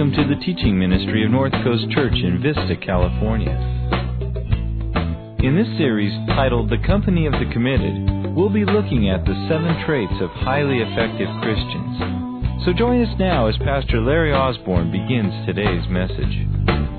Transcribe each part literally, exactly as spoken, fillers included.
welcome to the teaching ministry of North Coast Church in Vista, California. In this series, titled The Company of the Committed, we'll be looking at the seven traits of highly effective Christians. So join us now as Pastor Larry Osborne begins today's message.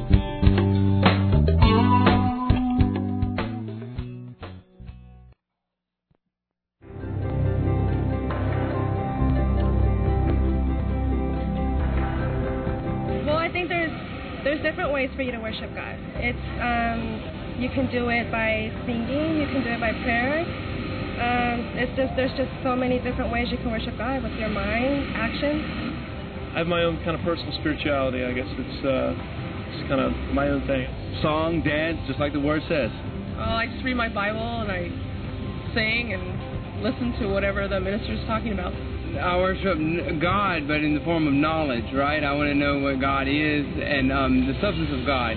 For you to worship God. It's um, you can do it by singing, you can do it by prayer. Um, it's just there's just so many different ways you can worship God with your mind, actions. I have my own kind of personal spirituality. I guess it's uh, it's kind of my own thing. Song, dance, just like the word says. Oh, I just read my Bible and I sing and listen to whatever the minister's talking about. I worship God, but in the form of knowledge, right? I want to know what God is and um, the substance of God.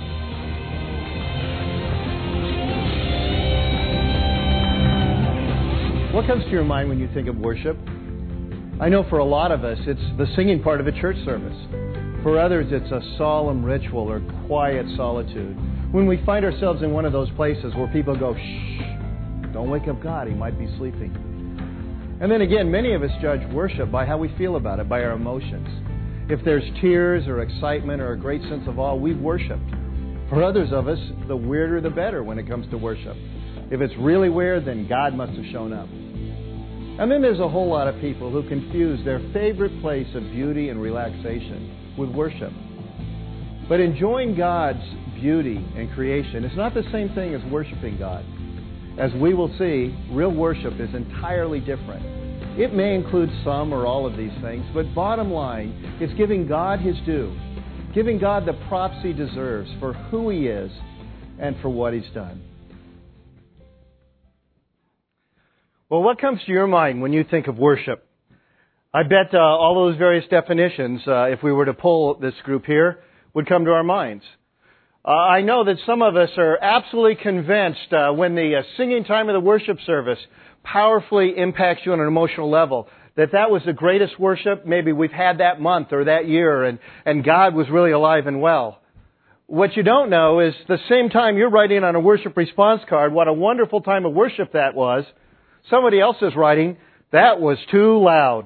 What comes to your mind when you think of worship? I know for a lot of us, it's the singing part of a church service. For others, it's a solemn ritual or quiet solitude. When we find ourselves in one of those places where people go, shh, don't wake up God, He might be sleeping. And then again, many of us judge worship by how we feel about it, by our emotions. If there's tears or excitement or a great sense of awe, we've worshiped. For others of us, the weirder the better when it comes to worship. If it's really weird, then God must have shown up. And then there's a whole lot of people who confuse their favorite place of beauty and relaxation with worship. But enjoying God's beauty and creation is not the same thing as worshiping God. As we will see, real worship is entirely different. It may include some or all of these things, but bottom line, it's giving God His due, giving God the props He deserves for who He is and for what He's done. Well, what comes to your mind when you think of worship? I bet uh, all those various definitions, uh, if we were to poll this group here, would come to our minds. Uh, I know that some of us are absolutely convinced uh, when the uh, singing time of the worship service powerfully impacts you on an emotional level, that that was the greatest worship maybe we've had that month or that year, and, and God was really alive and well. What you don't know is the same time you're writing on a worship response card what a wonderful time of worship that was, somebody else is writing, that was too loud.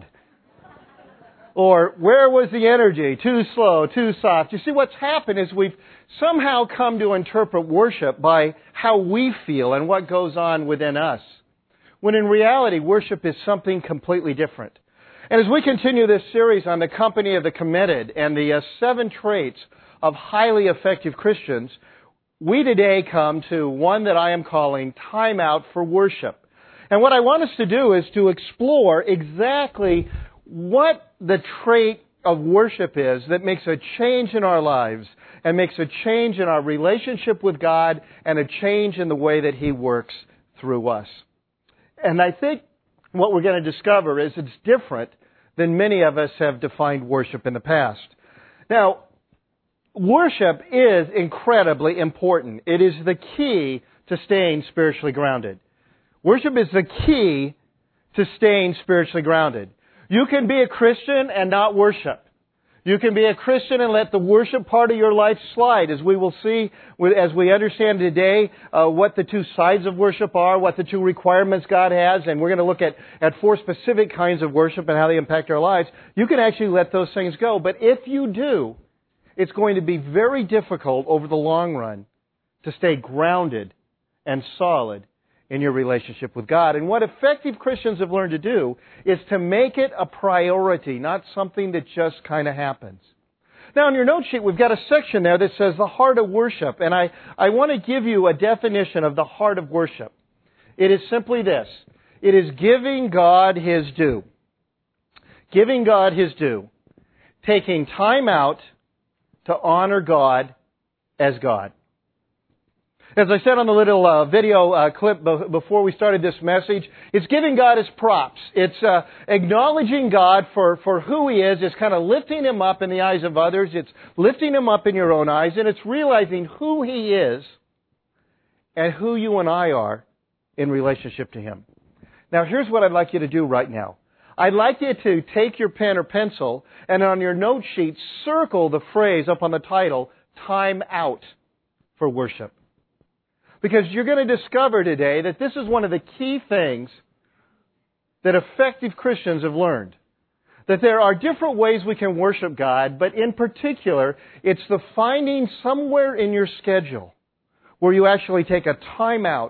Or, where was the energy? Too slow, too soft. You see, what's happened is we've somehow come to interpret worship by how we feel and what goes on within us. When in reality, worship is something completely different. And as we continue this series on the company of the committed and the uh, seven traits of highly effective Christians, we today come to one that I am calling Time Out for Worship. And what I want us to do is to explore exactly what the trait of worship is that makes a change in our lives and makes a change in our relationship with God and a change in the way that He works through us. And I think what we're going to discover is it's different than many of us have defined worship in the past. Now, worship is incredibly important. It is the key to staying spiritually grounded. Worship is the key to staying spiritually grounded. You can be a Christian and not worship. You can be a Christian and let the worship part of your life slide, as we will see as we understand today uh, what the two sides of worship are, what the two requirements God has, and we're going to look at, at four specific kinds of worship and how they impact our lives. You can actually let those things go. But if you do, it's going to be very difficult over the long run to stay grounded and solid in your relationship with God. And what effective Christians have learned to do is to make it a priority, not something that just kind of happens. Now, on your note sheet, we've got a section there that says the heart of worship. And I, I want to give you a definition of the heart of worship. It is simply this. It is giving God His due. Giving God His due. Taking time out to honor God as God. As I said on the little uh, video uh, clip be- before we started this message, it's giving God His props. It's uh, acknowledging God for, for who He is. It's kind of lifting Him up in the eyes of others. It's lifting Him up in your own eyes. And it's realizing who He is and who you and I are in relationship to Him. Now, here's what I'd like you to do right now. I'd like you to take your pen or pencil and on your note sheet circle the phrase up on the title, Time Out for Worship. Because you're going to discover today that this is one of the key things that effective Christians have learned. That there are different ways we can worship God, but in particular, it's the finding somewhere in your schedule where you actually take a time out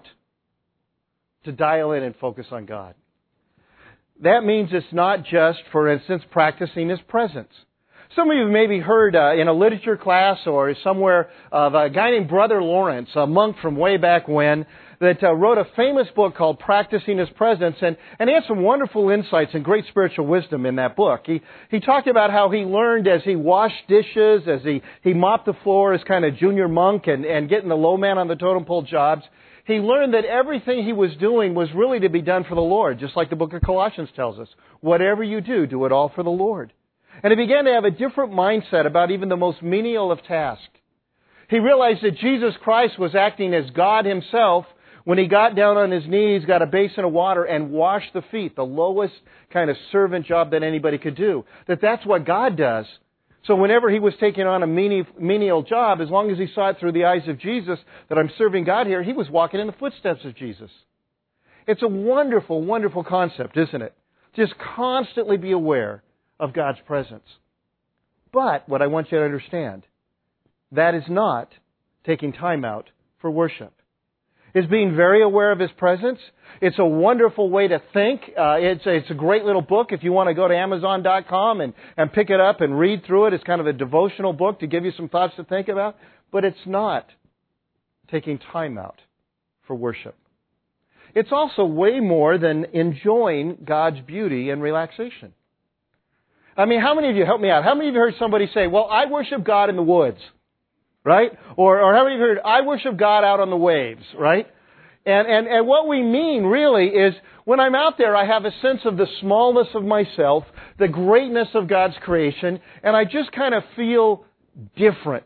to dial in and focus on God. That means it's not just, for instance, practicing His presence. Some of you have maybe heard uh, in a literature class or somewhere of a guy named Brother Lawrence, a monk from way back when, that uh, wrote a famous book called Practicing His Presence, and, and he had some wonderful insights and great spiritual wisdom in that book. He he talked about how he learned as he washed dishes, as he, he mopped the floor as kind of junior monk and, and getting the low man on the totem pole jobs. He learned that everything he was doing was really to be done for the Lord, just like the book of Colossians tells us. Whatever you do, do it all for the Lord. And he began to have a different mindset about even the most menial of tasks. He realized that Jesus Christ was acting as God Himself when He got down on His knees, got a basin of water, and washed the feet, the lowest kind of servant job that anybody could do. That that's what God does. So whenever He was taking on a menial job, as long as He saw it through the eyes of Jesus, that I'm serving God here, He was walking in the footsteps of Jesus. It's a wonderful, wonderful concept, isn't it? Just constantly be aware of God's presence. But what I want you to understand, that is not taking time out for worship. It's being very aware of His presence. It's a wonderful way to think. Uh, it's, a, it's a great little book if you want to go to Amazon dot com and, and pick it up and read through it. It's kind of a devotional book to give you some thoughts to think about. But it's not taking time out for worship. It's also way more than enjoying God's beauty and relaxation. I mean, how many of you, help me out, how many of you heard somebody say, well, I worship God in the woods, right? Or, or how many of you heard, I worship God out on the waves, right? And, and, and what we mean really is when I'm out there, I have a sense of the smallness of myself, the greatness of God's creation, and I just kind of feel different.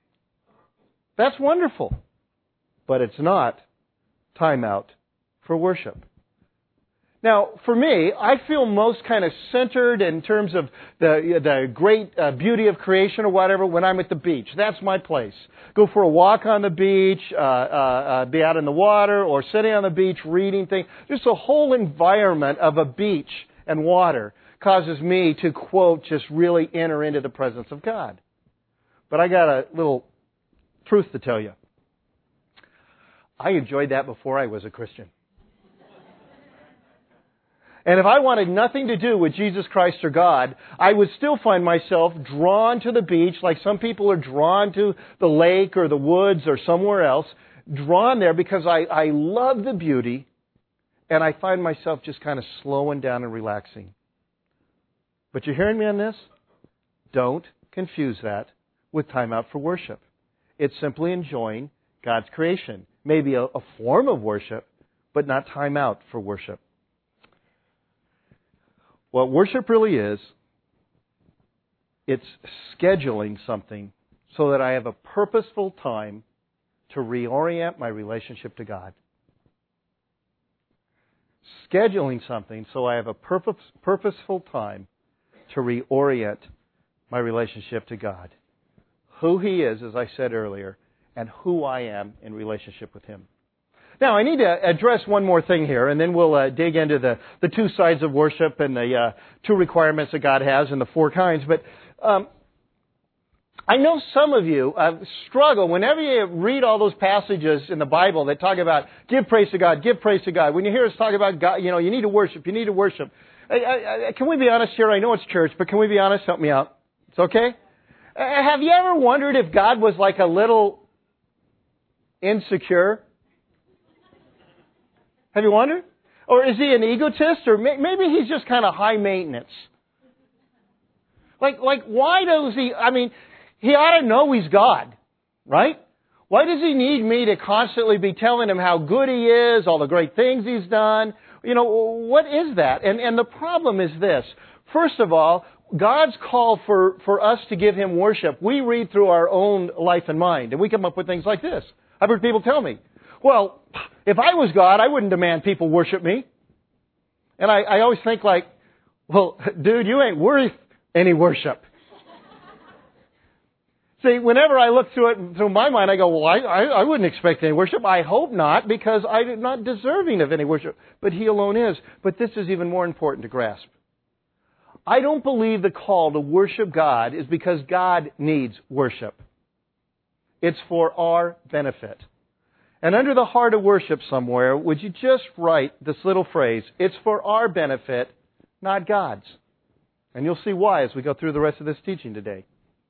That's wonderful. But it's not time out for worship. Now, for me, I feel most kind of centered in terms of the the great uh, beauty of creation or whatever when I'm at the beach. That's my place. Go for a walk on the beach, uh, uh, uh, be out in the water, or sitting on the beach reading things. Just the whole environment of a beach and water causes me to, quote, just really enter into the presence of God. But I got a little truth to tell you. I enjoyed that before I was a Christian. And if I wanted nothing to do with Jesus Christ or God, I would still find myself drawn to the beach like some people are drawn to the lake or the woods or somewhere else, drawn there because I, I love the beauty and I find myself just kind of slowing down and relaxing. But you're hearing me on this? Don't confuse that with time out for worship. It's simply enjoying God's creation. Maybe a, a form of worship, but not time out for worship. What worship really is, it's scheduling something so that I have a purposeful time to reorient my relationship to God. Scheduling something so I have a purpose, purposeful time to reorient my relationship to God. Who He is, as I said earlier, and who I am in relationship with Him. Now, I need to address one more thing here, and then we'll uh, dig into the, the two sides of worship and the uh, two requirements that God has and the four kinds. But um, I know some of you uh, struggle whenever you read all those passages in the Bible that talk about give praise to God, give praise to God. When you hear us talk about God, you know, you need to worship, you need to worship. I, I, I, can we be honest here? I know it's church, but can we be honest? Help me out. It's okay? Uh, have you ever wondered if God was like a little insecure? Have you wondered? Or is He an egotist? Or maybe He's just kind of high maintenance? Like, like, why does He, I mean, He ought to know He's God, right? Why does He need me to constantly be telling Him how good He is, all the great things He's done? You know, what is that? And, and the problem is this. First of all, God's call for, for us to give Him worship, we read through our own life and mind, and we come up with things like this. I've heard people tell me, well, if I was God, I wouldn't demand people worship me. And I, I always think like, Well, dude, you ain't worth any worship. See, whenever I look through it, through my mind, I go, well, I, I, I wouldn't expect any worship. I hope not, because I'm not deserving of any worship. But He alone is. But this is even more important to grasp. I don't believe the call to worship God is because God needs worship. It's for our benefit. And under the heart of worship somewhere, would you just write this little phrase, it's for our benefit, not God's. And you'll see why as we go through the rest of this teaching today.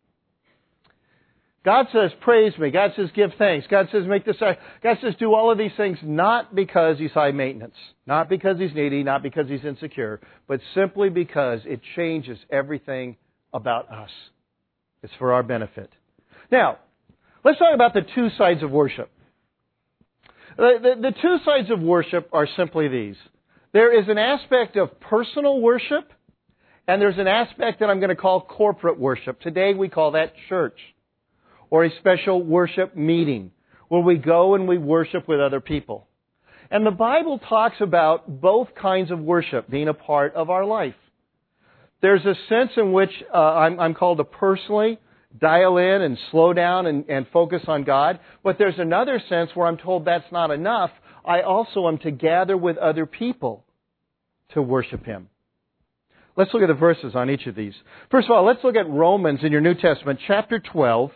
God says, praise me. God says, give thanks. God says, make this. God says, do all of these things not because He's high maintenance, not because He's needy, not because He's insecure, but simply because it changes everything about us. It's for our benefit. Now, let's talk about the two sides of worship. The, the, the two sides of worship are simply these. There is an aspect of personal worship, and there's an aspect that I'm going to call corporate worship. Today we call that church, or a special worship meeting, where we go and we worship with other people. And the Bible talks about both kinds of worship being a part of our life. There's a sense in which uh, I'm, I'm called to personally dial in and slow down and, and focus on God. But there's another sense where I'm told that's not enough. I also am to gather with other people to worship Him. Let's look at the verses on each of these. First of all, let's look at Romans in your New Testament, chapter twelve,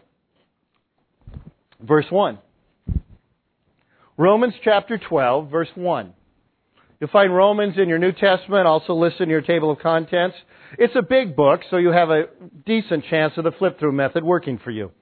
verse one. Romans chapter twelve, verse one. You'll find Romans in your New Testament, also listed in your table of contents. It's a big book, so you have a decent chance of the flip-through method working for you.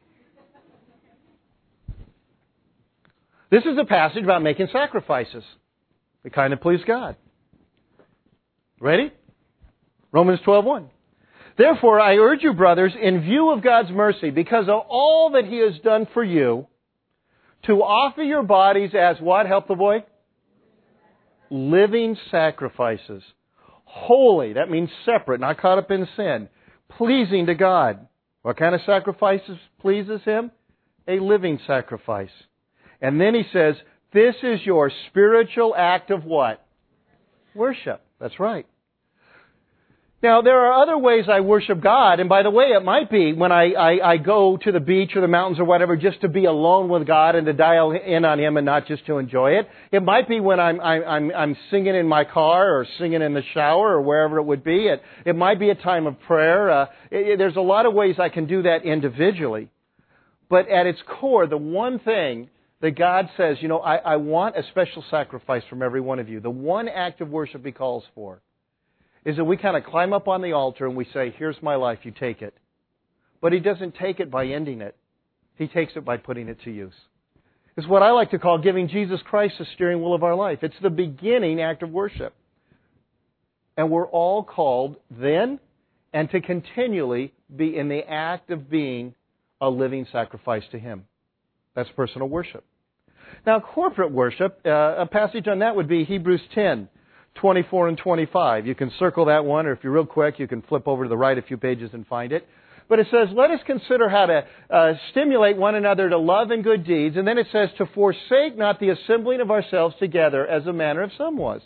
This is a passage about making sacrifices that kind of please God. Ready? Romans twelve one. Therefore, I urge you, brothers, in view of God's mercy, because of all that He has done for you, to offer your bodies as what? Help the boy? Living sacrifices. Holy, that means separate, not caught up in sin. Pleasing to God. What kind of sacrifices pleases Him? A living sacrifice. And then He says, this is your spiritual act of what? Worship. That's right. Now, there are other ways I worship God, and by the way, it might be when I, I, I go to the beach or the mountains or whatever just to be alone with God and to dial in on Him and not just to enjoy it. It might be when I'm, I'm, I'm singing in my car or singing in the shower or wherever it would be. It, it might be a time of prayer. Uh, it, there's a lot of ways I can do that individually. But at its core, the one thing that God says, you know, I, I want a special sacrifice from every one of you. The one act of worship He calls for is that we kind of climb up on the altar and we say, here's my life, you take it. But He doesn't take it by ending it. He takes it by putting it to use. It's what I like to call giving Jesus Christ the steering wheel of our life. It's the beginning act of worship. And we're all called then and to continually be in the act of being a living sacrifice to Him. That's personal worship. Now, corporate worship, uh, a passage on that would be Hebrews ten. twenty-four and twenty-five. You can circle that one, or if you're real quick, you can flip over to the right a few pages and find it. But it says, let us consider how to uh, stimulate one another to love and good deeds. And then it says, to forsake not the assembling of ourselves together as the manner of some was.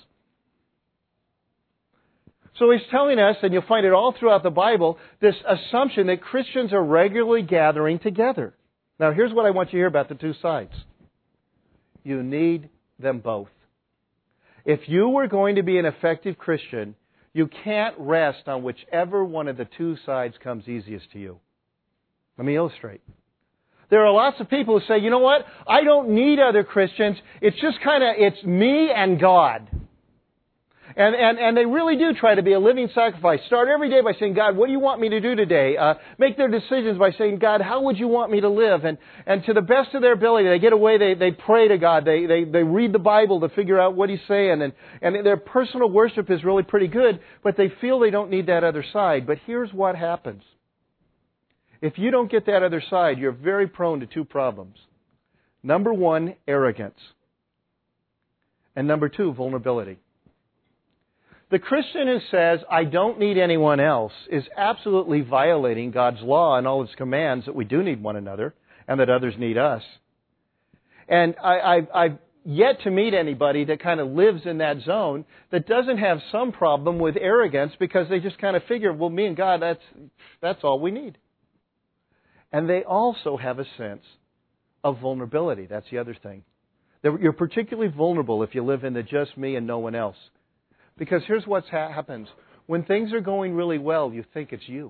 So He's telling us, and you'll find it all throughout the Bible, this assumption that Christians are regularly gathering together. Now, here's what I want you to hear about the two sides. You need them both. If you were going to be an effective Christian, you can't rest on whichever one of the two sides comes easiest to you. Let me illustrate. There are lots of people who say, you know what? I don't need other Christians. It's just kind of, it's me and God. And, and, and they really do try to be a living sacrifice. Start every day by saying, God, what do you want me to do today? Uh, make their decisions by saying, God, how would you want me to live? And, and to the best of their ability, they get away, they, they pray to God, they, they, they read the Bible to figure out what He's saying. And, and their personal worship is really pretty good, but they feel they don't need that other side. But here's what happens. If you don't get that other side, you're very prone to two problems. Number one, arrogance. And number two, vulnerability. The Christian who says, I don't need anyone else, is absolutely violating God's law and all His commands that we do need one another and that others need us. And I, I, I've yet to meet anybody that kind of lives in that zone that doesn't have some problem with arrogance because they just kind of figure, well, me and God, that's that's all we need. And they also have a sense of vulnerability. That's the other thing. You're particularly vulnerable if you live in the just me and no one else. Because here's what ha- happens. When things are going really well, you think it's you.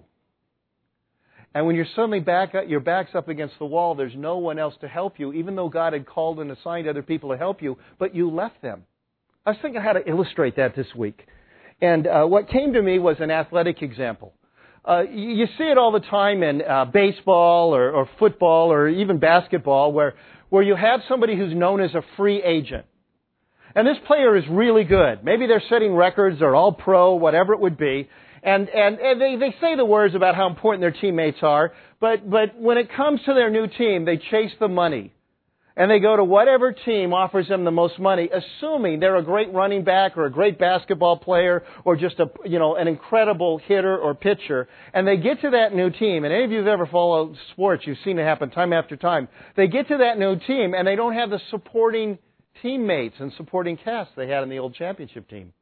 And when you're suddenly back, your back's up against the wall, there's no one else to help you, even though God had called and assigned other people to help you, but you left them. I was thinking how to illustrate that this week. And uh, what came to me was an athletic example. Uh, you see it all the time in uh, baseball or, or football or even basketball where, where you have somebody who's known as a free agent. And this player is really good. Maybe they're setting records or all pro, whatever it would be. And, and, and they, they say the words about how important their teammates are, but, but when it comes to their new team, they chase the money. And they go to whatever team offers them the most money, assuming they're a great running back or a great basketball player or just a, you know, an incredible hitter or pitcher. And they get to that new team, and any of you who've ever followed sports, you've seen it happen time after time. They get to that new team, and they don't have the supporting teammates and supporting cast they had in the old championship team.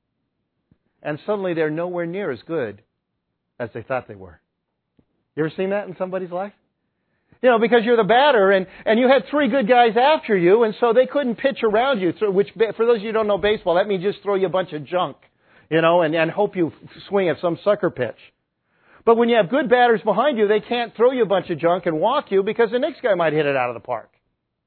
And suddenly they're nowhere near as good as they thought they were. You ever seen that in somebody's life? You know, because you're the batter and, and you had three good guys after you, and so they couldn't pitch around you, which, for those of you who don't know baseball, that means just throw you a bunch of junk, you know, and, and hope you swing at some sucker pitch. But when you have good batters behind you, they can't throw you a bunch of junk and walk you because the next guy might hit it out of the park.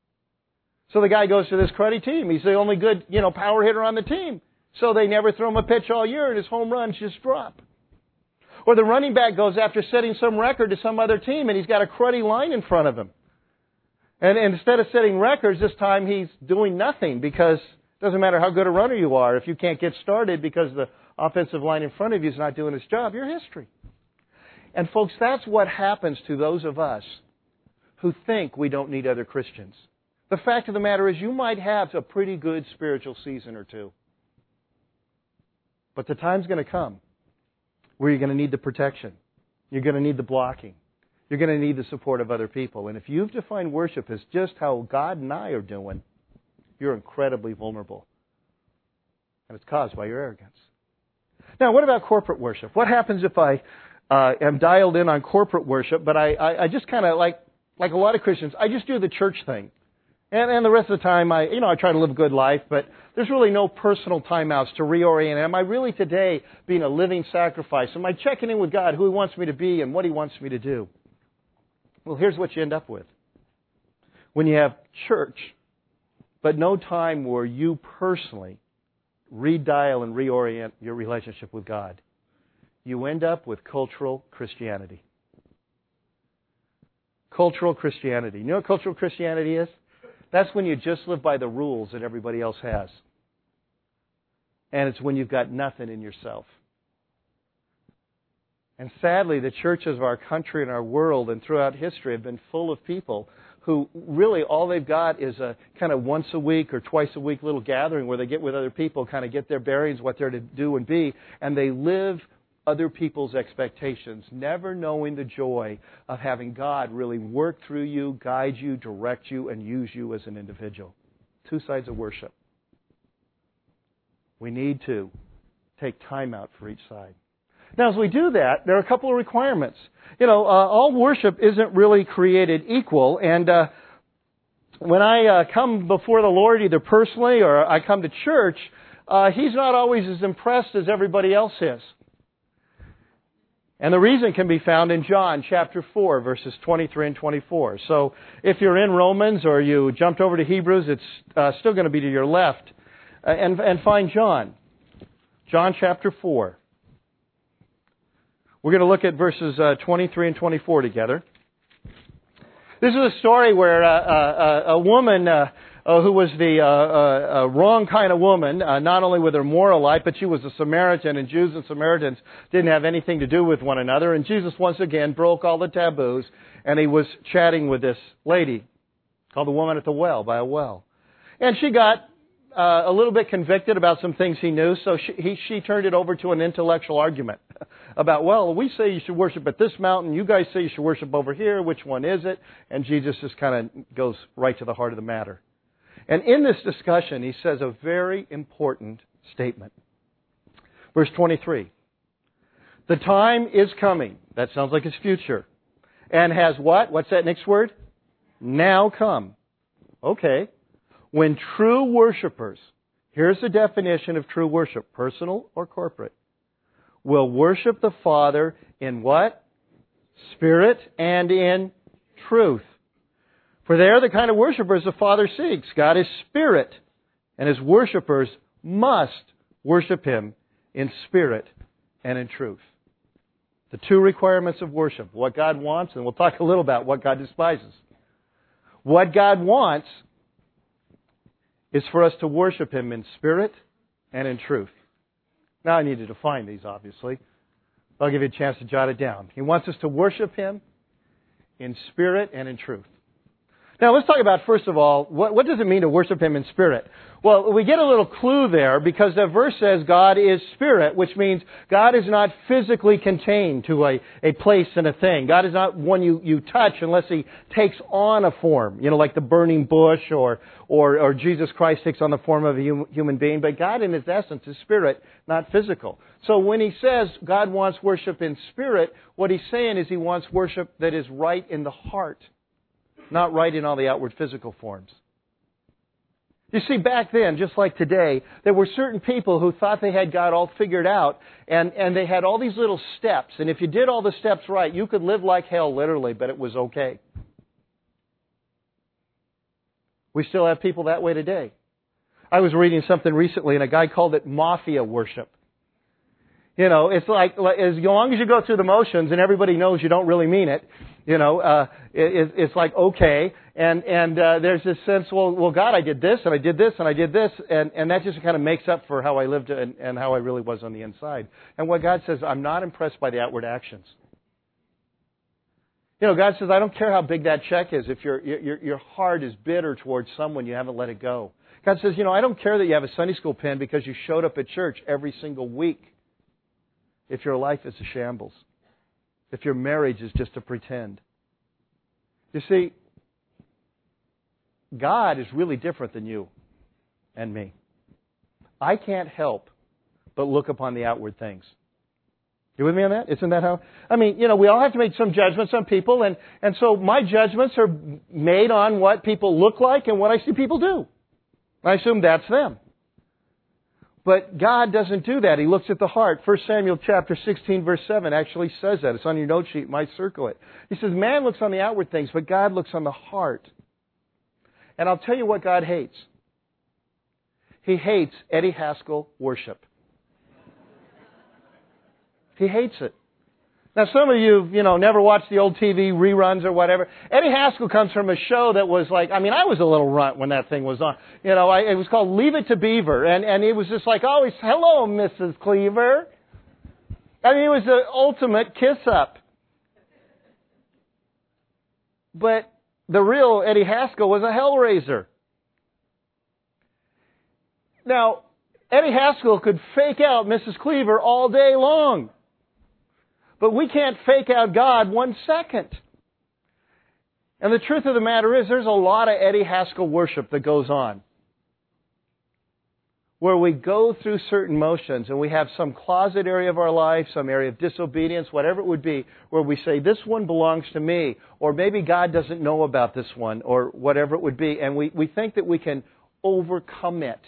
So the guy goes to this cruddy team. He's the only good, you know, power hitter on the team. So they never throw him a pitch all year and his home runs just drop. Or the running back goes after setting some record to some other team and he's got a cruddy line in front of him. And, and instead of setting records, this time he's doing nothing because it doesn't matter how good a runner you are. If you can't get started because the offensive line in front of you is not doing its job, you're history. And folks, that's what happens to those of us who think we don't need other Christians. The fact of the matter is you might have a pretty good spiritual season or two. But the time's going to come where you're going to need the protection. You're going to need the blocking. You're going to need the support of other people. And if you've defined worship as just how God and I are doing, you're incredibly vulnerable. And it's caused by your arrogance. Now, what about corporate worship? What happens if I uh, am dialed in on corporate worship, but I, I, I just kind of, like like a lot of Christians, I just do the church thing. And, and the rest of the time, I, you know, I try to live a good life, but there's really no personal timeouts to reorient. Am I really today being a living sacrifice? Am I checking in with God, who He wants me to be and what He wants me to do? Well, here's what you end up with. When you have church, but no time where you personally redial and reorient your relationship with God, you end up with cultural Christianity. Cultural Christianity. You know what cultural Christianity is? That's when you just live by the rules that everybody else has. And it's when you've got nothing in yourself. And sadly, the churches of our country and our world and throughout history have been full of people who really all they've got is a kind of once a week or twice a week little gathering where they get with other people, kind of get their bearings, what they're to do and be, and they live other people's expectations, never knowing the joy of having God really work through you, guide you, direct you, and use you as an individual. Two sides of worship. We need to take time out for each side. Now, as we do that, there are a couple of requirements. You know, uh, all worship isn't really created equal, and uh, when I uh, come before the Lord, either personally or I come to church, uh, He's not always as impressed as everybody else is. And the reason can be found in John chapter four, verses twenty-three and twenty-four. So if you're in Romans or you jumped over to Hebrews, it's uh, still going to be to your left. Uh, and, and find John. John chapter four. We're going to look at verses uh, twenty-three and twenty-four together. This is a story where uh, uh, a woman uh, uh, who was the uh, uh, uh, wrong kind of woman, uh, not only with her moral life, but she was a Samaritan, and Jews and Samaritans didn't have anything to do with one another. And Jesus once again broke all the taboos, and He was chatting with this lady called the woman at the well, by a well. And she got uh, a little bit convicted about some things He knew, so she, he, she turned it over to an intellectual argument about, well, we say you should worship at this mountain, you guys say you should worship over here, which one is it? And Jesus just kind of goes right to the heart of the matter. And in this discussion, he says a very important statement. Verse twenty-three. The time is coming. That sounds like it's future. And has what? What's that next word? Now come. Okay. When true worshipers, here's the definition of true worship, personal or corporate, will worship the Father in what? Spirit and in truth. For they are the kind of worshipers the Father seeks. God is spirit, and His worshipers must worship Him in spirit and in truth. The two requirements of worship, what God wants, and we'll talk a little about what God despises. What God wants is for us to worship Him in spirit and in truth. Now I need to define these, obviously. I'll give you a chance to jot it down. He wants us to worship Him in spirit and in truth. Now let's talk about, first of all, what, what does it mean to worship Him in spirit? Well, we get a little clue there because the verse says God is spirit, which means God is not physically contained to a, a place and a thing. God is not one you, you touch unless He takes on a form, you know, like the burning bush or, or, or Jesus Christ takes on the form of a hum, human being. But God in His essence is spirit, not physical. So when He says God wants worship in spirit, what He's saying is He wants worship that is right in the heart. Not right in all the outward physical forms. You see, back then, just like today, there were certain people who thought they had God all figured out, and, and they had all these little steps, and if you did all the steps right, you could live like hell, literally, but it was okay. We still have people that way today. I was reading something recently, and a guy called it mafia worship. You know, it's like, like as long as you go through the motions and everybody knows you don't really mean it, you know, uh, it, it's like, okay. And, and, uh, there's this sense, well, well, God, I did this and I did this and I did this. And, and that just kind of makes up for how I lived and, and how I really was on the inside. And what God says, I'm not impressed by the outward actions. You know, God says, I don't care how big that check is. If your, your, your heart is bitter towards someone, you haven't let it go. God says, you know, I don't care that you have a Sunday school pen because you showed up at church every single week. If your life is a shambles. If your marriage is just a pretend. You see, God is really different than you and me. I can't help but look upon the outward things. You with me on that? Isn't that how? I mean, you know, we all have to make some judgments on people, and, and so my judgments are made on what people look like and what I see people do. I assume that's them. But God doesn't do that. He looks at the heart. First Samuel chapter sixteen verse seven actually says that. It's on your note sheet. You might circle it. He says, man looks on the outward things, but God looks on the heart. And I'll tell you what God hates. He hates Eddie Haskell worship. He hates it. Now, some of you, you know, never watched the old T V reruns or whatever. Eddie Haskell comes from a show that was like, I mean, I was a little runt when that thing was on. You know, I, it was called Leave It to Beaver. And, and it was just like, always, hello, Missus Cleaver. I mean, it was the ultimate kiss-up. But the real Eddie Haskell was a hellraiser. Now, Eddie Haskell could fake out Missus Cleaver all day long. But we can't fake out God one second. And the truth of the matter is, there's a lot of Eddie Haskell worship that goes on. Where we go through certain motions and we have some closet area of our life, some area of disobedience, whatever it would be, where we say, this one belongs to me, or maybe God doesn't know about this one, or whatever it would be. And we, we think that we can overcome it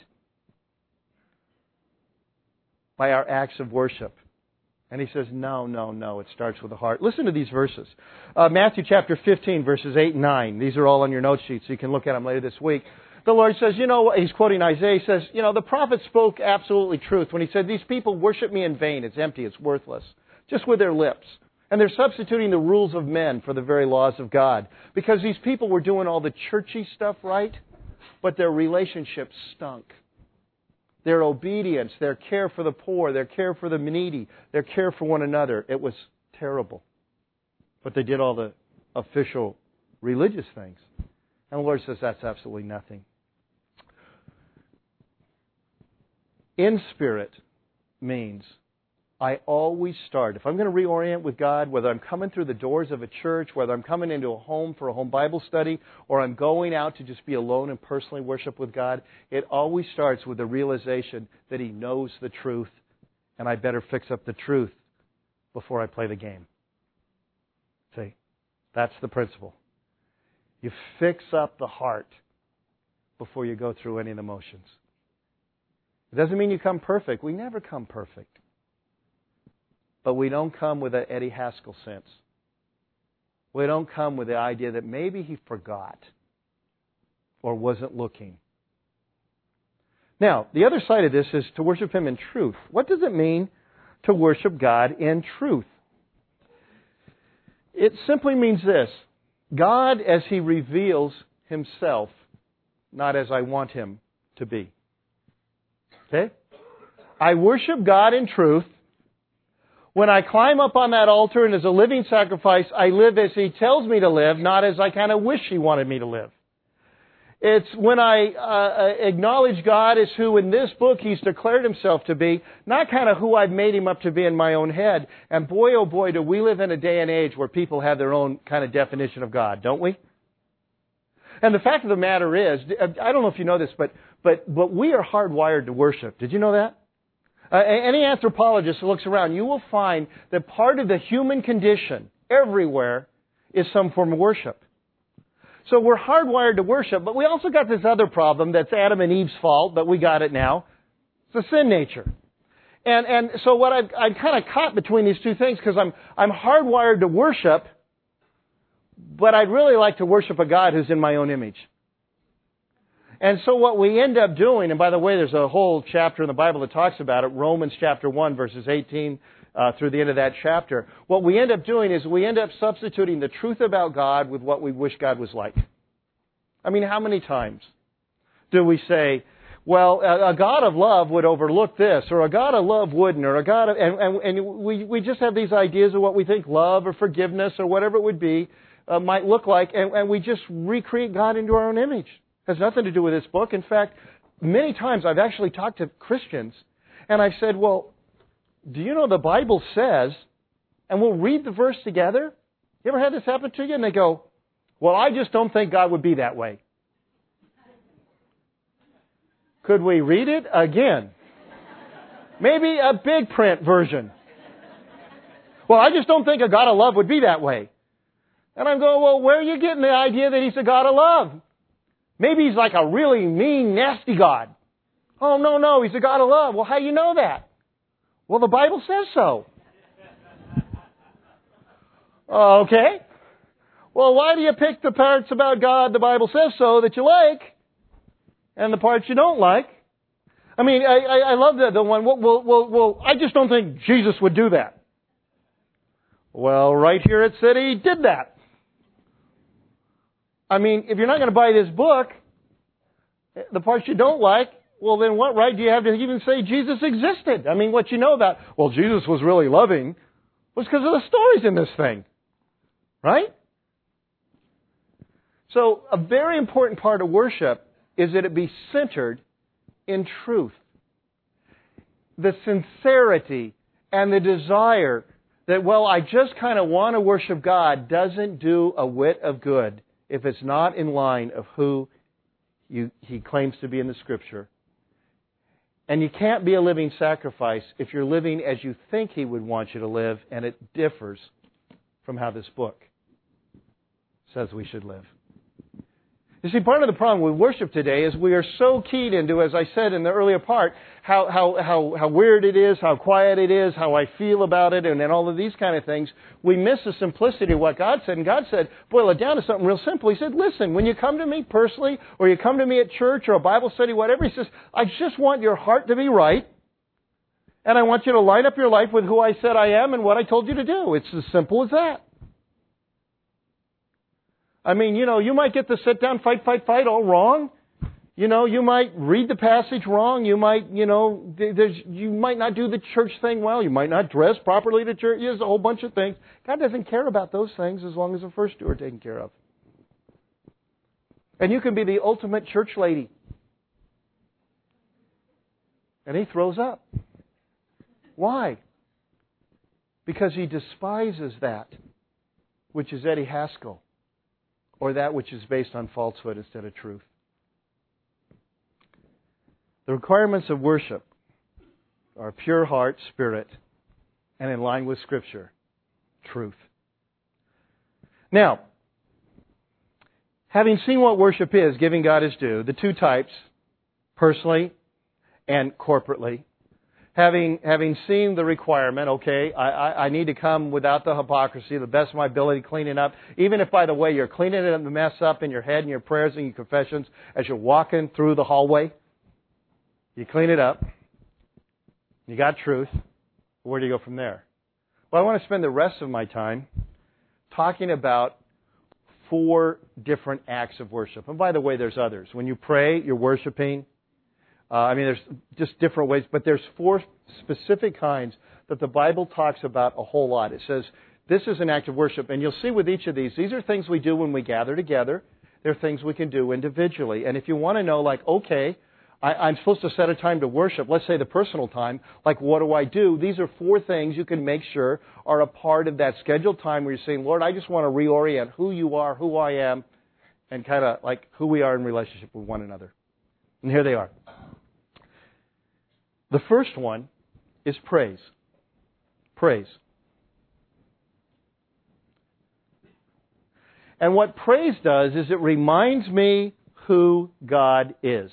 by our acts of worship. And he says, no, no, no, it starts with the heart. Listen to these verses. Uh, Matthew chapter fifteen, verses eight and nine. These are all on your note sheet, so you can look at them later this week. The Lord says, you know, he's quoting Isaiah, he says, you know, the prophet spoke absolutely truth when he said, these people worship me in vain. It's empty, it's worthless. Just with their lips. And they're substituting the rules of men for the very laws of God. Because these people were doing all the churchy stuff right, but their relationships stunk. Their obedience, their care for the poor, their care for the needy, their care for one another, it was terrible. But they did all the official religious things. And the Lord says that's absolutely nothing. In spirit means I always start. If I'm going to reorient with God, whether I'm coming through the doors of a church, whether I'm coming into a home for a home Bible study, or I'm going out to just be alone and personally worship with God, it always starts with the realization that He knows the truth, and I better fix up the truth before I play the game. See, that's the principle. You fix up the heart before you go through any of the motions. It doesn't mean you come perfect. We never come perfect. But we don't come with an Eddie Haskell sense. We don't come with the idea that maybe he forgot or wasn't looking. Now, the other side of this is to worship Him in truth. What does it mean to worship God in truth? It simply means this: God as He reveals Himself, not as I want Him to be. Okay? I worship God in truth. When I climb up on that altar and as a living sacrifice, I live as He tells me to live, not as I kind of wish He wanted me to live. It's when I uh, acknowledge God as who in this book He's declared Himself to be, not kind of who I've made Him up to be in my own head. And boy, oh boy, do we live in a day and age where people have their own kind of definition of God, don't we? And the fact of the matter is, I don't know if you know this, but but but we are hardwired to worship. Did you know that? Uh, any anthropologist who looks around, you will find that part of the human condition everywhere is some form of worship. So we're hardwired to worship, but we also got this other problem that's Adam and Eve's fault, but we got it now. It's the sin nature. And and so what I've, I'm kind of caught between these two things because I'm I'm hardwired to worship, but I'd really like to worship a God who's in my own image. And so what we end up doing, and by the way, there's a whole chapter in the Bible that talks about it, Romans chapter one, verses eighteen uh, through the end of that chapter. What we end up doing is we end up substituting the truth about God with what we wish God was like. I mean, how many times do we say, well, a, a God of love would overlook this, or a God of love wouldn't, or a God of, and, and, and we, we just have these ideas of what we think love or forgiveness or whatever it would be uh, might look like, and, and we just recreate God into our own image. It has nothing to do with this book. In fact, many times I've actually talked to Christians and I've said, well, do you know the Bible says, and we'll read the verse together. You ever had this happen to you? And they go, well, I just don't think God would be that way. Could we read it again? Maybe a big print version. Well, I just don't think a God of love would be that way. And I'm going, well, where are you getting the idea that He's a God of love? Maybe He's like a really mean, nasty God. Oh, no, no, He's a God of love. Well, how do you know that? Well, the Bible says so. Okay. Well, why do you pick the parts about God the Bible says so that you like and the parts you don't like? I mean, I, I, I love the, the one, well, well, well, well, I just don't think Jesus would do that. Well, right here it said He did that. I mean, if you're not going to buy this book, the parts you don't like, well, then what right do you have to even say Jesus existed? I mean, what you know about, well, Jesus was really loving was because of the stories in this thing. Right? So, a very important part of worship is that it be centered in truth. The sincerity and the desire that, well, I just kind of want to worship God doesn't do a whit of good if it's not in line of who you, He claims to be in the Scripture. And you can't be a living sacrifice if you're living as you think He would want you to live, and it differs from how this book says we should live. You see, part of the problem with worship today is we are so keyed into, as I said in the earlier part, how, how, how, how weird it is, how quiet it is, how I feel about it, and then all of these kind of things. We miss the simplicity of what God said. And God said, boil it down to something real simple. He said, listen, when you come to me personally, or you come to me at church or a Bible study, whatever, He says, I just want your heart to be right. And I want you to line up your life with who I said I am and what I told you to do. It's as simple as that. I mean, you know, you might get the sit down, fight, fight, fight all wrong. You know, you might read the passage wrong. You might, you know, there's, you might not do the church thing well. You might not dress properly to church. There's a whole bunch of things. God doesn't care about those things as long as the first two are taken care of. And you can be the ultimate church lady. And He throws up. Why? because he despises that which is Eddie Haskell, or that which is based on falsehood instead of truth. The requirements of worship are pure heart, spirit, and in line with Scripture, truth. Now, having seen what worship is, giving God His due, the two types, personally and corporately, having having seen the requirement, okay, I, I, I need to come without the hypocrisy, the best of my ability, cleaning up. Even if, by the way, you're cleaning it up, the mess up in your head and your prayers and your confessions as you're walking through the hallway, you clean it up. You got truth. Where do you go from there? Well, I want to spend the rest of my time talking about four different acts of worship. And by the way, there's others. When you pray, you're worshiping. Uh, I mean, there's just different ways, but there's four specific kinds that the Bible talks about a whole lot. It says, this is an act of worship. And you'll see with each of these, these are things we do when we gather together. They're things we can do individually. And if you want to know, like, okay, I, I'm supposed to set a time to worship, let's say the personal time, like what do I do? These are four things you can make sure are a part of that scheduled time where you're saying, Lord, I just want to reorient who you are, who I am, and kind of like who we are in relationship with one another. And here they are. The first one is praise. Praise. And what praise does is it reminds me who God is.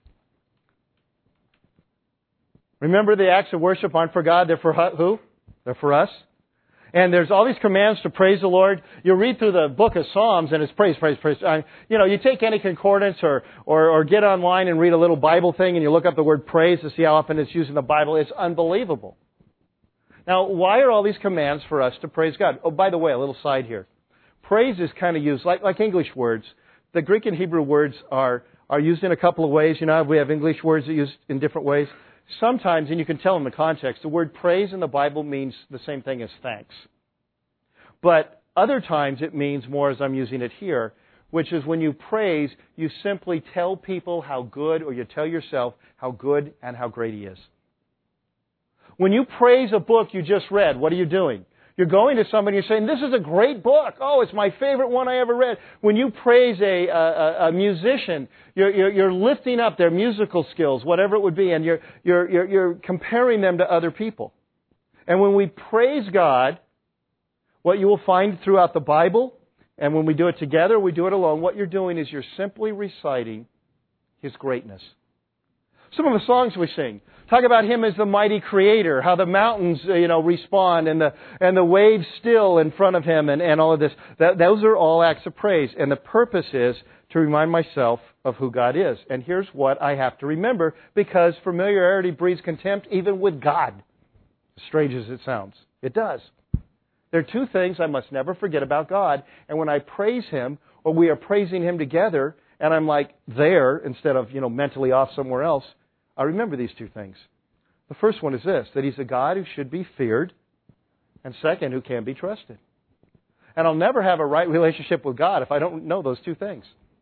Remember, the acts of worship aren't for God, they're for who? They're for us. And there's all these commands to praise the Lord. You read through the book of Psalms and it's praise, praise, praise. I, you know, you take any concordance or, or, or get online and read a little Bible thing and you look up the word praise to see how often it's used in the Bible. It's unbelievable. Now, why are all these commands for us to praise God? Oh, by the way, a little side here. Praise is kind of used, like, like English words. The Greek and Hebrew words are, are used in a couple of ways. You know, we have English words that are used in different ways. Sometimes, and you can tell in the context, the word praise in the Bible means the same thing as thanks. But other times it means more as I'm using it here, which is when you praise, you simply tell people how good, or you tell yourself how good and how great He is. When you praise a book you just read, what are you doing? You're going to somebody and you're saying, this is a great book. Oh, it's my favorite one I ever read. When you praise a, a, a musician, you're, you're, you're lifting up their musical skills, whatever it would be, and you're, you're, you're, you're comparing them to other people. And when we praise God, what you will find throughout the Bible, and when we do it together, we do it alone, what you're doing is you're simply reciting His greatness. Some of the songs we sing talk about Him as the mighty Creator, how the mountains, you know, respond and the and the waves still in front of Him, and, and all of this. That, those are all acts of praise. And the purpose is to remind myself of who God is. And here's what I have to remember, because familiarity breeds contempt even with God. As strange as it sounds. It does. There are two things I must never forget about God. And when I praise Him, or we are praising Him together, and I'm like there instead of, you know, mentally off somewhere else, I remember these two things. The first one is this, that He's a God who should be feared, and second, who can be trusted. And I'll never have a right relationship with God if I don't know those two things.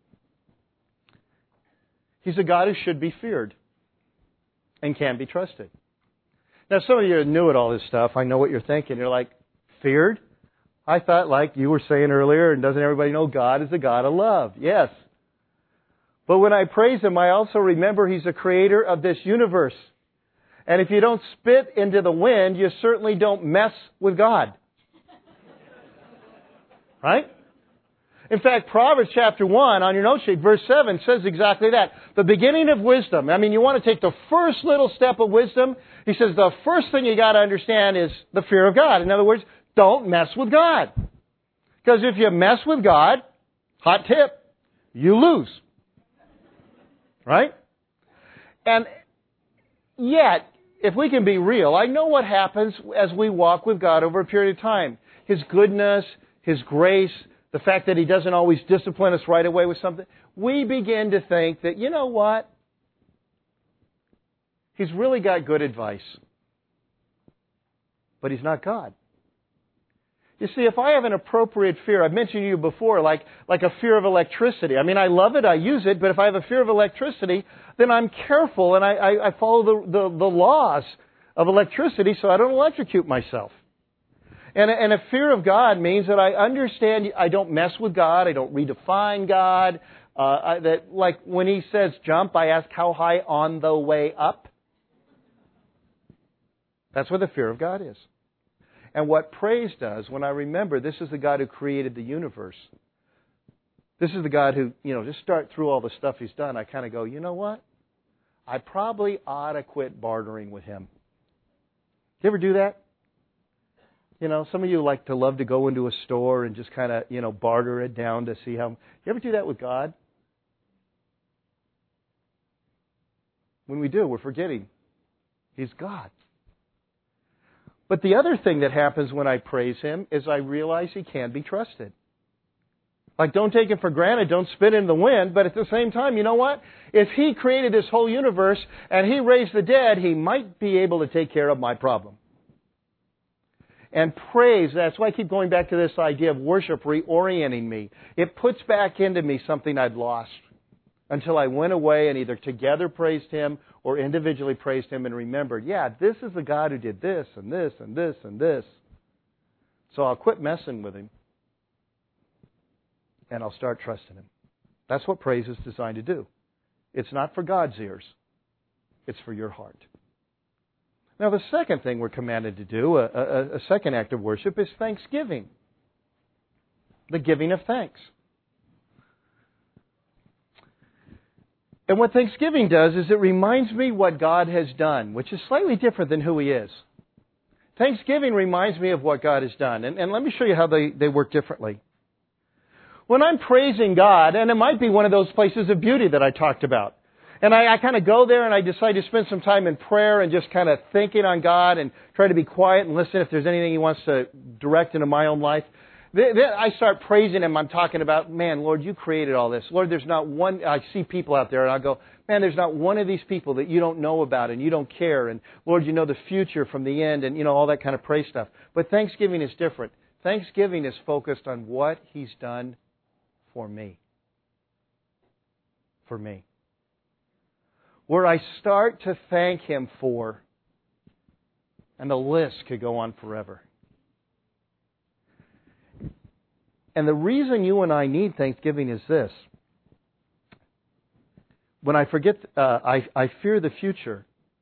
He's a God who should be feared and can be trusted. Now, some of you are new at all this stuff. I know what you're thinking. You're like, feared? I thought, like you were saying earlier, and doesn't everybody know God is a God of love? Yes. But when I praise Him, I also remember He's the creator of this universe. And if you don't spit into the wind, you certainly don't mess with God. Right? In fact, Proverbs chapter one, on your note sheet, verse seven, says exactly that. The beginning of wisdom. I mean, you want to take the first little step of wisdom. He says the first thing you got to understand is the fear of God. In other words, don't mess with God. Because if you mess with God, hot tip, you lose. Right? And yet, if we can be real, I know what happens as we walk with God over a period of time. His goodness, His grace, the fact that He doesn't always discipline us right away with something. We begin to think that, you know what? He's really got good advice. But He's not God. You see, if I have an appropriate fear, I've mentioned to you before, like, like a fear of electricity. I mean, I love it, I use it, but if I have a fear of electricity, then I'm careful and I, I, I follow the, the, the laws of electricity so I don't electrocute myself. And, and a fear of God means that I understand I don't mess with God, I don't redefine God. Uh, I, that like when He says jump, I ask how high on the way up. That's what the fear of God is. And what praise does, when I remember this is the God who created the universe. This is the God who, you know, just start through all the stuff He's done. I kind of go, you know what? I probably ought to quit bartering with Him. Do you ever do that? You know, some of you like to love to go into a store and just kind of, you know, barter it down to see how... You ever do that with God? When we do, we're forgetting He's God. But the other thing that happens when I praise Him is I realize He can be trusted. Like, don't take Him for granted, don't spit in the wind, but at the same time, you know what? If He created this whole universe and He raised the dead, He might be able to take care of my problem. And praise, that's why I keep going back to this idea of worship reorienting me. It puts back into me something I'd lost until I went away and either together praised Him or individually praised Him and remembered, yeah, this is the God who did this and this and this and this. So I'll quit messing with Him and I'll start trusting Him. That's what praise is designed to do. It's not for God's ears. It's for your heart. Now, the second thing we're commanded to do, a, a, a second act of worship, is thanksgiving. The giving of thanks. And what thanksgiving does is it reminds me what God has done, which is slightly different than who He is. Thanksgiving reminds me of what God has done. And, and let me show you how they, they work differently. When I'm praising God, and it might be one of those places of beauty that I talked about, and I, I kind of go there and I decide to spend some time in prayer and just kind of thinking on God and try to be quiet and listen if there's anything He wants to direct into my own life. Then I start praising Him. I'm talking about, man, Lord, You created all this. Lord, there's not one, I see people out there and I go, man, there's not one of these people that You don't know about and You don't care. And Lord, You know the future from the end and, you know, all that kind of praise stuff. But Thanksgiving is different. Thanksgiving is focused on what He's done for me. For me. Where I start to thank Him for, and the list could go on forever. And the reason you and I need thanksgiving is this. When I forget, uh, I, I fear the future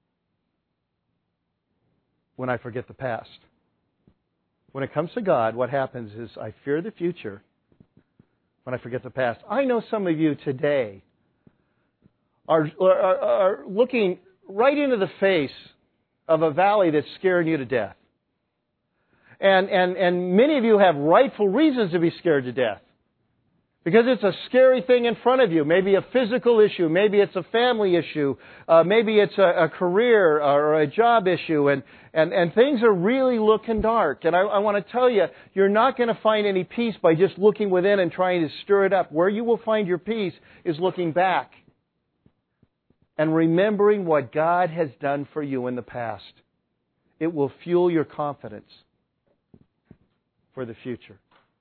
when I forget the past. When it comes to God, what happens is I fear the future when I forget the past. I know some of you today are, are, are looking right into the face of a valley that's scaring you to death. And, and, and many of you have rightful reasons to be scared to death. Because it's a scary thing in front of you. Maybe a physical issue. Maybe it's a family issue. Uh, maybe it's a, a career or a job issue. And, and, and things are really looking dark. And I, I want to tell you, you're not going to find any peace by just looking within and trying to stir it up. Where you will find your peace is looking back and remembering what God has done for you in the past. It will fuel your confidence for the future.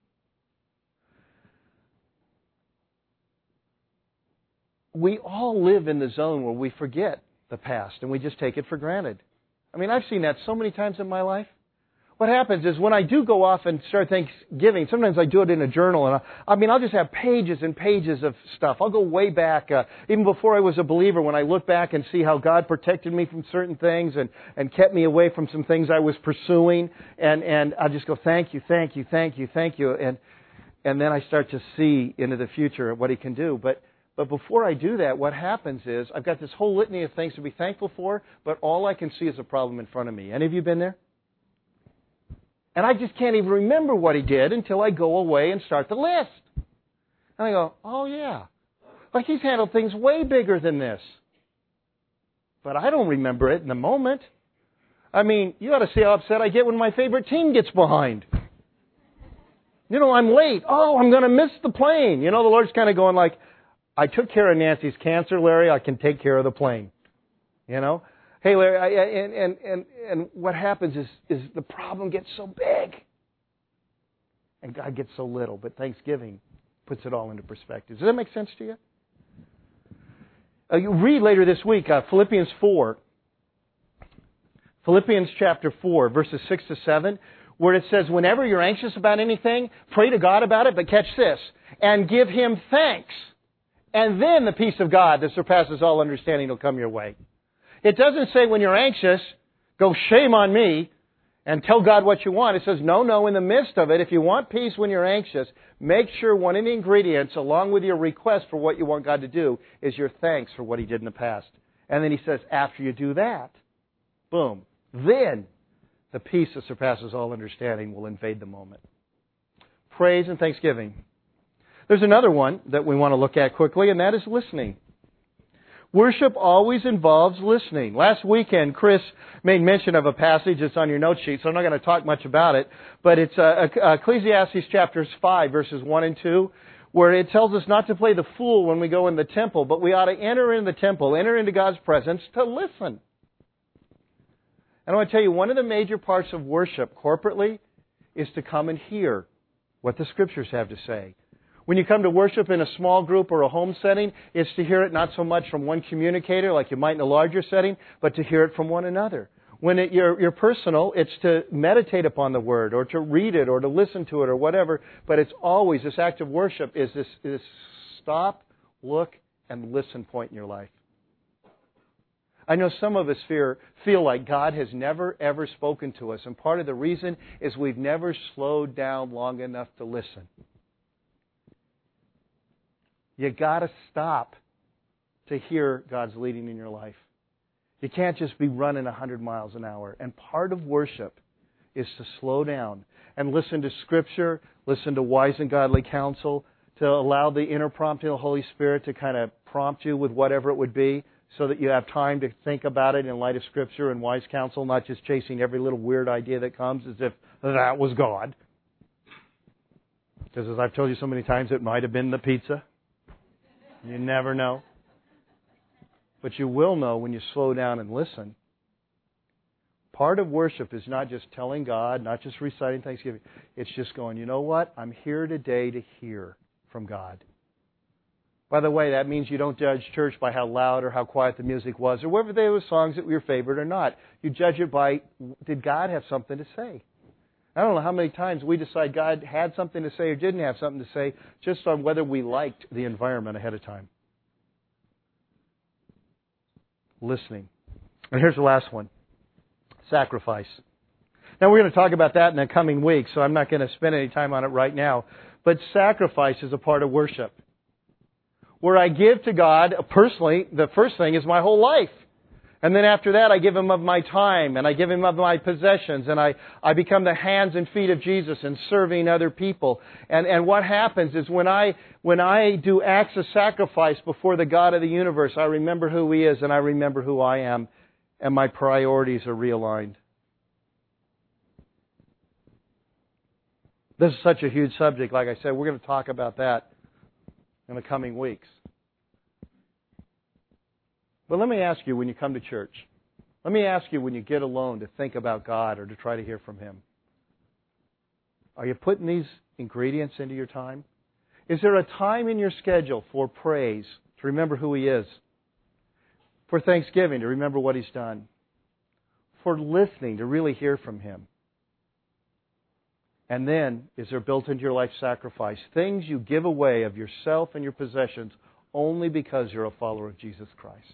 We all live in the zone where we forget the past and we just take it for granted. I mean, I've seen that so many times in my life. What happens is when I do go off and start Thanksgiving, sometimes I do it in a journal, and I, I mean, I'll just have pages and pages of stuff. I'll go way back, uh, even before I was a believer, when I look back and see how God protected me from certain things and, and kept me away from some things I was pursuing, and, and I'll just go, thank you, thank you, thank you, thank you, and and then I start to see into the future what He can do. But But before I do that, what happens is I've got this whole litany of things to be thankful for, but all I can see is a problem in front of me. Any of you been there? And I just can't even remember what He did until I go away and start the list. And I go, oh yeah, like He's handled things way bigger than this. But I don't remember it in the moment. I mean, you ought to see how upset I get when my favorite team gets behind. You know, I'm late. Oh, I'm going to miss the plane. You know, the Lord's kind of going like, I took care of Nancy's cancer, Larry. I can take care of the plane. You know? Hey, Larry, I, and, and, and, and what happens is, is the problem gets so big. And God gets so little. But Thanksgiving puts it all into perspective. Does that make sense to you? Uh, you read later this week, uh, Philippians four. Philippians chapter four, verses six to seven. where it says, whenever you're anxious about anything, pray to God about it, but catch this, and give Him thanks. And then the peace of God that surpasses all understanding will come your way. It doesn't say when you're anxious, go shame on me and tell God what you want. It says, no, no, in the midst of it, if you want peace when you're anxious, make sure one of the ingredients, along with your request for what you want God to do, is your thanks for what He did in the past. And then He says, after you do that, boom, then the peace that surpasses all understanding will invade the moment. Praise and thanksgiving. There's another one that we want to look at quickly, and that is listening. Worship always involves listening. Last weekend, Chris made mention of a passage that's on your note sheet, so I'm not going to talk much about it, but it's uh, Ecclesiastes chapters five, verses one and two, where it tells us not to play the fool when we go in the temple, but we ought to enter in the temple, enter into God's presence to listen. And I want to tell you, one of the major parts of worship corporately is to come and hear what the Scriptures have to say. When you come to worship in a small group or a home setting, it's to hear it not so much from one communicator like you might in a larger setting, but to hear it from one another. When it, you're, you're personal, it's to meditate upon the Word or to read it or to listen to it or whatever, but it's always, this act of worship is this, this stop, look, and listen point in your life. I know some of us fear, feel like God has never, ever spoken to us. And part of the reason is we've never slowed down long enough to listen. You got to stop to hear God's leading in your life. You can't just be running one hundred miles an hour. And part of worship is to slow down and listen to Scripture, listen to wise and godly counsel, to allow the inner prompting of the Holy Spirit to kind of prompt you with whatever it would be, so that you have time to think about it in light of Scripture and wise counsel, not just chasing every little weird idea that comes as if that was God. Because as I've told you so many times, it might have been the pizza. You never know. But you will know when you slow down and listen. Part of worship is not just telling God, not just reciting Thanksgiving. It's just going, you know what? I'm here today to hear from God. By the way, that means you don't judge church by how loud or how quiet the music was, or whether they were songs that were your favorite or not. You judge it by, did God have something to say? I don't know how many times we decide God had something to say or didn't have something to say, just on whether we liked the environment ahead of time. Listening. And here's the last one. Sacrifice. Now we're going to talk about that in the coming weeks, so I'm not going to spend any time on it right now. But sacrifice is a part of worship. Where I give to God, personally, the first thing is my whole life. And then after that, I give Him of my time, and I give Him of my possessions, and I, I become the hands and feet of Jesus in serving other people. And, and what happens is when I, when I do acts of sacrifice before the God of the universe, I remember who He is, and I remember who I am, and my priorities are realigned. This is such a huge subject. Like I said, we're going to talk about that in the coming weeks. But let me ask you when you come to church, let me ask you when you get alone to think about God or to try to hear from Him, are you putting these ingredients into your time? Is there a time in your schedule for praise, to remember who He is? For thanksgiving, to remember what He's done? For listening, to really hear from Him? And then, is there built into your life sacrifice? Things you give away of yourself and your possessions only because you're a follower of Jesus Christ.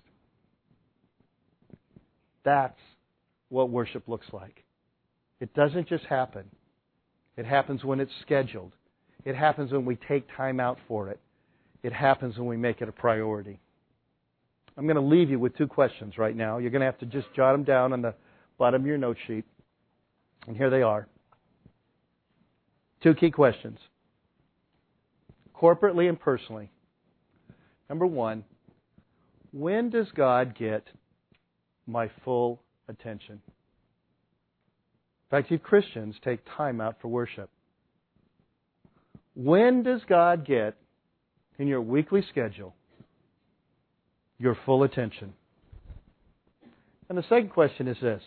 That's what worship looks like. It doesn't just happen. It happens when it's scheduled. It happens when we take time out for it. It happens when we make it a priority. I'm going to leave you with two questions right now. You're going to have to just jot them down on the bottom of your note sheet. And here they are. Two key questions. Corporately and personally. Number one, when does God get my full attention? In fact, you Christians take time out for worship. When does God get, in your weekly schedule, your full attention? And the second question is this.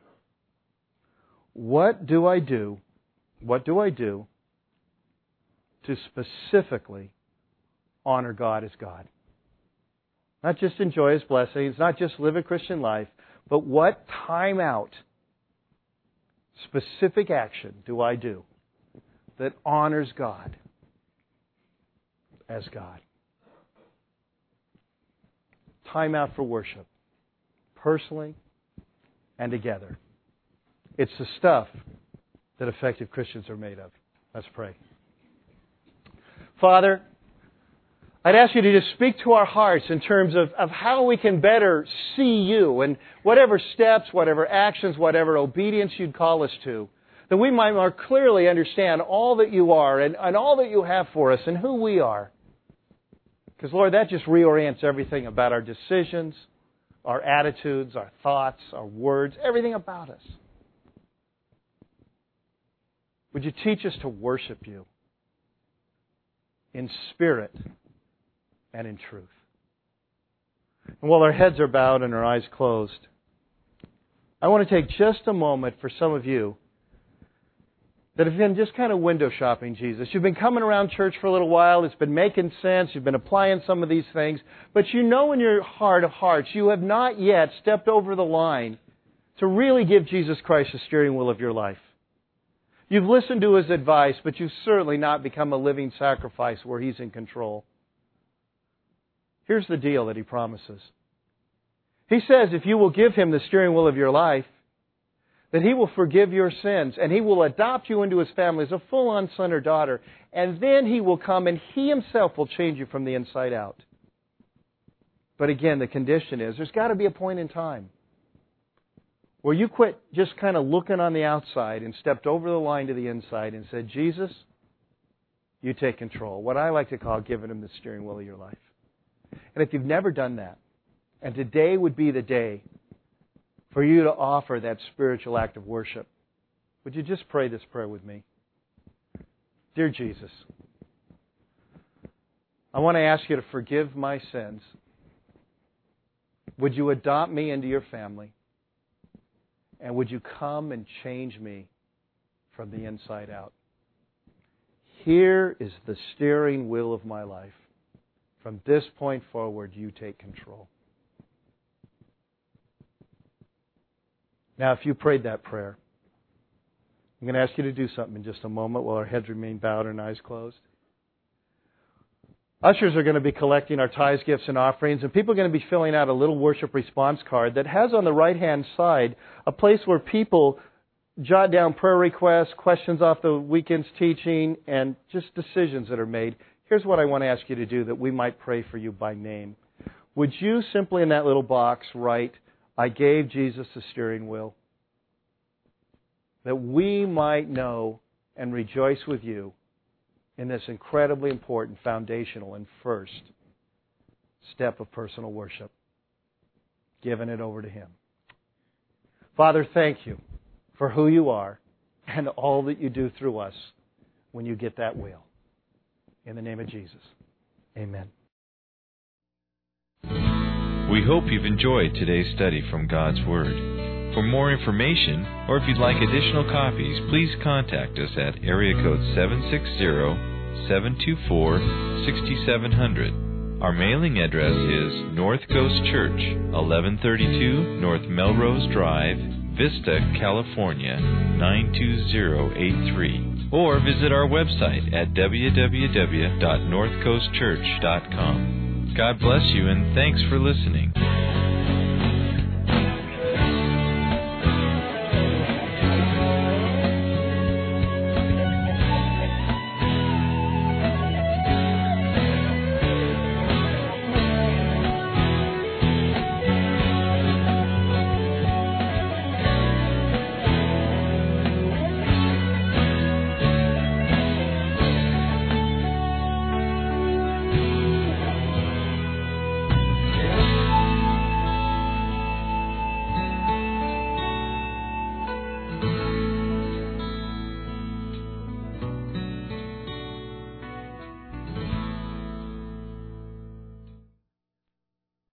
What do I do, what do I do to specifically honor God as God? Not just enjoy His blessings, not just live a Christian life, but what time out specific action do I do that honors God as God? Time out for worship, personally and together. It's the stuff that effective Christians are made of. Let's pray. Father, I'd ask you to just speak to our hearts in terms of, of how we can better see you and whatever steps, whatever actions, whatever obedience you'd call us to, that we might more clearly understand all that you are and, and all that you have for us and who we are. Because, Lord, that just reorients everything about our decisions, our attitudes, our thoughts, our words, everything about us. Would you teach us to worship you in spirit and in truth? And while our heads are bowed and our eyes closed, I want to take just a moment for some of you that have been just kind of window shopping Jesus. You've been coming around church for a little while. It's been making sense. You've been applying some of these things. But you know in your heart of hearts, you have not yet stepped over the line to really give Jesus Christ the steering wheel of your life. You've listened to His advice, but you've certainly not become a living sacrifice where He's in control. Here's the deal that He promises. He says if you will give Him the steering wheel of your life, that He will forgive your sins and He will adopt you into His family as a full-on son or daughter. And then He will come and He Himself will change you from the inside out. But again, the condition is there's got to be a point in time where you quit just kind of looking on the outside and stepped over the line to the inside and said, Jesus, you take control. What I like to call giving Him the steering wheel of your life. And if you've never done that, and today would be the day for you to offer that spiritual act of worship, would you just pray this prayer with me? Dear Jesus, I want to ask you to forgive my sins. Would you adopt me into your family? And would you come and change me from the inside out? Here is the steering wheel of my life. From this point forward, you take control. Now, if you prayed that prayer, I'm going to ask you to do something in just a moment while our heads remain bowed and eyes closed. Ushers are going to be collecting our tithes, gifts, and offerings, and people are going to be filling out a little worship response card that has on the right-hand side a place where people jot down prayer requests, questions off the weekend's teaching, and just decisions that are made. Here's what I want to ask you to do that we might pray for you by name. Would you simply in that little box write, I gave Jesus the steering wheel, that we might know and rejoice with you in this incredibly important, foundational, and first step of personal worship, giving it over to Him. Father, thank you for who you are and all that you do through us when you get that wheel. In the name of Jesus, amen. We hope you've enjoyed today's study from God's Word. For more information, or if you'd like additional copies, please contact us at area code seven six zero, seven two four, six seven zero zero. Our mailing address is North Coast Church, eleven thirty-two North Melrose Drive, Vista, California, nine two zero eight three. Or visit our website at w w w dot north coast church dot com. God bless you and thanks for listening.